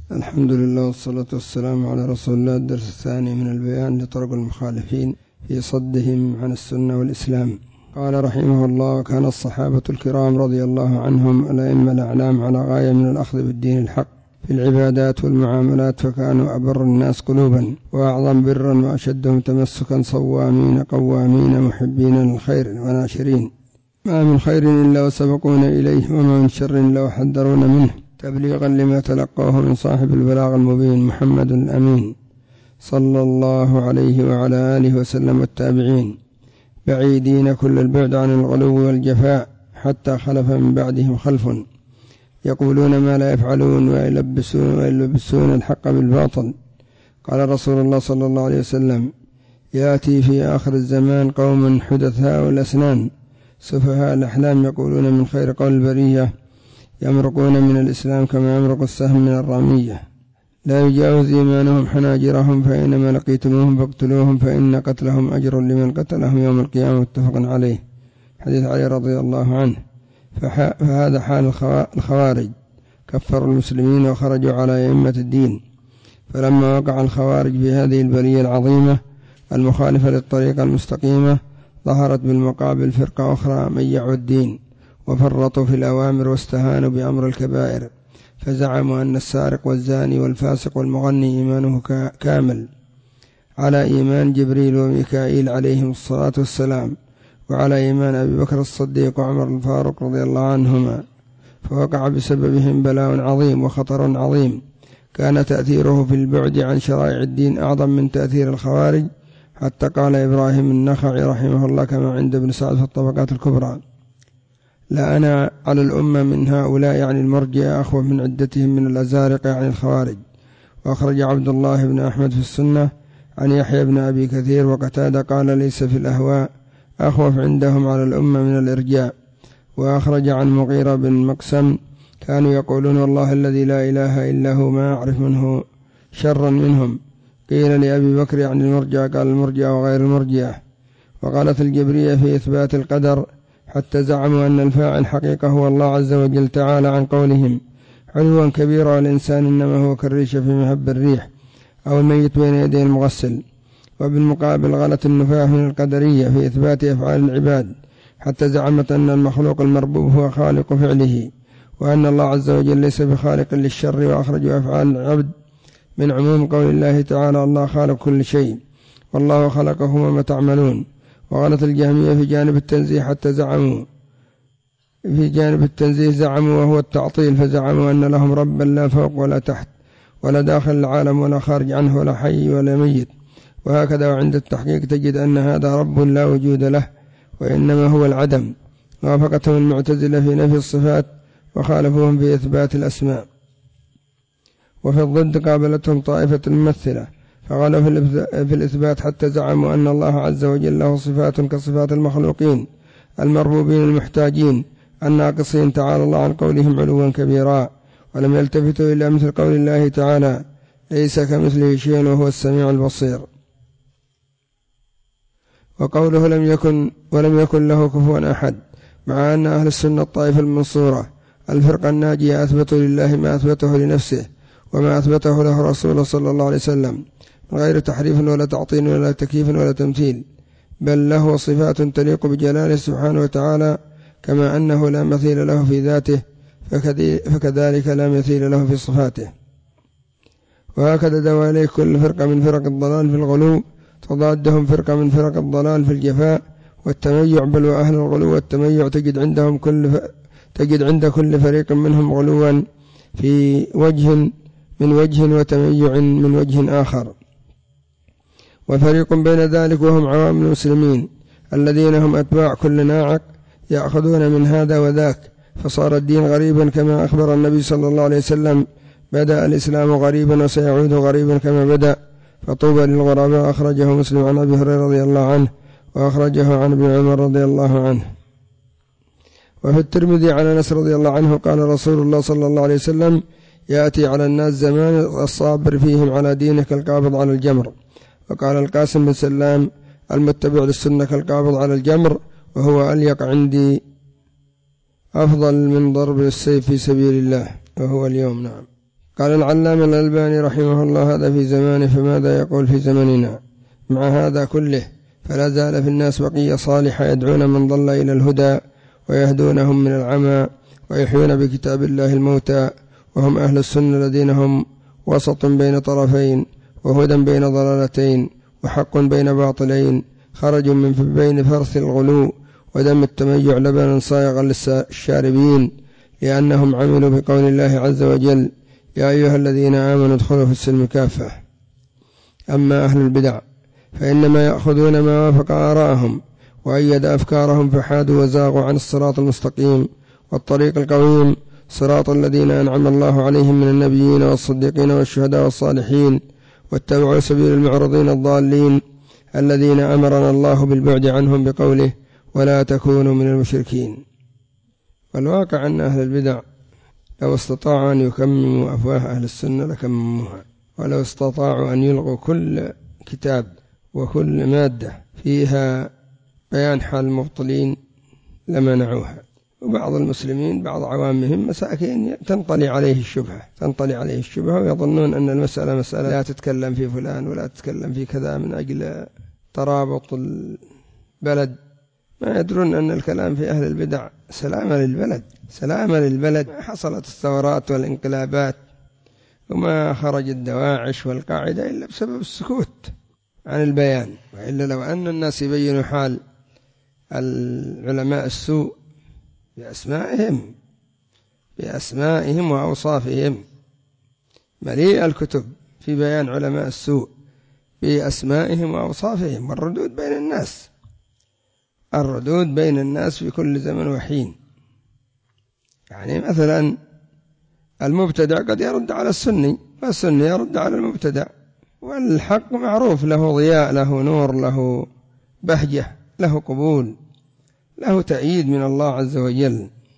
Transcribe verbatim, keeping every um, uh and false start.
الحمد لله والصلاة والسلام على رسول الله. الدرس الثاني من البيان لطرق المخالفين في صدهم عن السنة والإسلام. قال رحمه الله: كان الصحابة الكرام رضي الله عنهم الأئمة الأعلام على غاية من الأخذ بالدين الحق في العبادات والمعاملات، فكانوا أبر الناس قلوبا وأعظم برا وأشدهم تمسكا، صوامين قوامين محبين للخير وناشرين، ما من خير إلا وسبقون إليه، وما من شر إلا وحذرون منه، تبليغا لما تلقوه من صاحب البلاغ المبين محمد الأمين صلى الله عليه وعلى آله وسلم، والتابعين بعيدين كل البعد عن الغلو والجفاء، حتى خلف من بعدهم خلف يقولون ما لا يفعلون ويلبسون, ويلبسون الحق بالباطل. قال رسول الله صلى الله عليه وسلم: يأتي في آخر الزمان قوم حدثاء الأسنان سفهاء الأحلام، يقولون من خير قول البرية، يمرقون من الإسلام كما يمرق السهم من الرمية، لا يجاوز إيمانهم حناجرهم، فإنما لقيتموهم فاقتلوهم، فإن قتلهم أجر لمن قتلهم يوم القيامة، متفق عليه. حديث علي رضي الله عنه. فهذا حال الخوارج، كفروا المسلمين وخرجوا على أئمة الدين. فلما وقع الخوارج في هذه البلية العظيمة المخالفة للطريقة المستقيمة، ظهرت بالمقابل فرقة أخرى ميعوا الدين وفرطوا في الأوامر واستهانوا بأمر الكبائر، فزعموا أن السارق والزاني والفاسق والمغني إيمانه كامل على إيمان جبريل وميكائيل عليهم الصلاة والسلام، وعلى إيمان أبي بكر الصديق وعمر الفاروق رضي الله عنهما، فوقع بسببهم بلاء عظيم وخطر عظيم، كان تأثيره في البعد عن شرائع الدين أعظم من تأثير الخوارج، حتى قال إبراهيم النخعي رحمه الله كما عند ابن سعد في الطبقات الكبرى: لا أنا على الأمة من هؤلاء يعني المرجئة أخوف من عدتهم من الأزارقة يعني الخوارج. وأخرج عبد الله بن أحمد في السنة عن يحيى بن أبي كثير وقتادة قال: ليس في الأهواء أخوف عندهم على الأمة من الإرجاء. وأخرج عن مغيرة بن مقسم كانوا يقولون: والله الذي لا إله إلا هو ما أعرف منه شرا منهم. قيل لأبي بكر يعني المرجئة، قال: المرجئة وغير المرجئة. وقالت الجبرية في إثبات القدر حتى زعموا أن الفاعل حقيقة هو الله عز وجل تعالى عن قولهم علوا كبيرا، والإنسان إنما هو كالريش في مهب الريح أو الميت بين يدي المغسل. وبالمقابل غلت النفاة من القدرية في إثبات أفعال العباد حتى زعمت أن المخلوق المربوب هو خالق فعله، وأن الله عز وجل ليس بخالق للشر، وأخرجوا أفعال العبد من عموم قول الله تعالى: الله خالق كل شيء والله خلقكم وما تعملون. وغلط الجهمية في جانب التنزيه حتى زعموا في جانب التنزيه زعموا وهو التعطيل، فزعموا أن لهم ربا لا فوق ولا تحت ولا داخل العالم ولا خارج عنه ولا حي ولا ميت. وهكذا وعند التحقيق تجد أن هذا رب لا وجود له وإنما هو العدم. وافقتهم المعتزلة في نفي الصفات وخالفوهم في إثبات الأسماء. وفي الضد قابلتهم طائفة الممثلة فغلوا في الإثبات حتى زعموا أن الله عز وجل له صفات كصفات المخلوقين المربوبين المحتاجين الناقصين، تعالى الله عن قولهم علوا كبيرا، ولم يلتفتوا إلى مثل قول الله تعالى: ليس كمثله شيء وهو السميع البصير. وقوله لم يكن ولم يكن له كفوا أحد، مع أن أهل السنة الطائفة المنصورة الفرقة الناجية أثبتوا لله ما أثبته لنفسه وما أثبته له رسوله صلى الله عليه وسلم، من غير تحريف ولا تعطيل ولا تكييف ولا تمثيل، بل له صفات تليق بجلاله سبحانه وتعالى، كما أنه لا مثيل له في ذاته فكذلك لا مثيل له في صفاته. وهكذا دعا إليه كل فرقة من فرق الضلال في الغلو تضادهم فرقة من فرق الضلال في الجفاء والتميع. بل وأهل الغلو والتميع تجد عندهم كل ف... تجد عند كل فريق منهم غلوا في وجه من وجه وتميع من وجه آخر. وفريق بين ذلك وهم عوام المسلمين الذين هم أتباع كل ناعق يأخذون من هذا وذاك، فصار الدين غريبا كما أخبر النبي صلى الله عليه وسلم: بدأ الإسلام غريبا وسيعود غريبا كما بدأ، فطوبى للغرباء. أخرجه مسلم عن أبي هريرة رضي الله عنه، وأخرجه عن ابن عمر رضي الله عنه. وفي الترمذي عن أنس رضي الله عنه قال رسول الله صلى الله عليه وسلم: يأتي على الناس زمان الصابر فيهم على دينه كالقابض على الجمر. وقال القاسم بن سلام: المتبع للسنة كالقابض على الجمر، وهو أليق عندي أفضل من ضرب السيف في سبيل الله، وهو اليوم. نعم. قال العلامة الألباني رحمه الله: هذا في زمانه، فماذا يقول في زمننا؟ مع هذا كله فلا زال في الناس بقية صالحة يدعون من ضل إلى الهدى ويهدونهم من العمى ويحيون بكتاب الله الموتى، وهم أهل السنة الذين هم وسط بين طرفين وهدى بين ضلالتين وحق بين باطلين، خرجوا من بين فرث الغلو ودم التميع لبنا صائغا للشاربين، لأنهم عملوا بقول الله عز وجل: يا أيها الذين آمنوا ادخلوا في السلم كافة. أما أهل البدع فإنما يأخذون ما وافق آراءهم وأيد أفكارهم، فحادوا وزاغوا عن الصراط المستقيم والطريق القويم، صراط الذين أنعم الله عليهم من النبيين والصديقين والشهداء والصالحين، واتبعوا سبيل المعرضين الضالين الذين أمرنا الله بالبعد عنهم بقوله: ولا تكونوا من المشركين. والواقع أن أهل البدع لو استطاعوا أن يكمموا أفواه أهل السنة لكمموها، ولو استطاعوا أن يلغوا كل كتاب وكل مادة فيها بيان حال المبطلين لمنعوها. وبعض المسلمين بعض عوامهم مساكين تنطلي عليه الشبهة تنطلي عليه الشبهة ويظنون أن المسألة مسألة لا تتكلم في فلان ولا تتكلم في كذا من أجل ترابط البلد، ما يدرون أن الكلام في أهل البدع سلامة للبلد سلامة للبلد. حصلت الثورات والانقلابات وما خرج الدواعش والقاعدة إلا بسبب السكوت عن البيان، وإلا لو أن الناس يبينوا حال العلماء السوء بأسمائهم بأسمائهم وأوصافهم، مليء الكتب في بيان علماء السوء بأسمائهم وأوصافهم، والردود بين الناس الردود بين الناس في كل زمن وحين. يعني مثلا المبتدع قد يرد على السني والسني يرد على المبتدع، والحق معروف له ضياء له نور له بهجة له قبول له تأييد من الله عز وجل.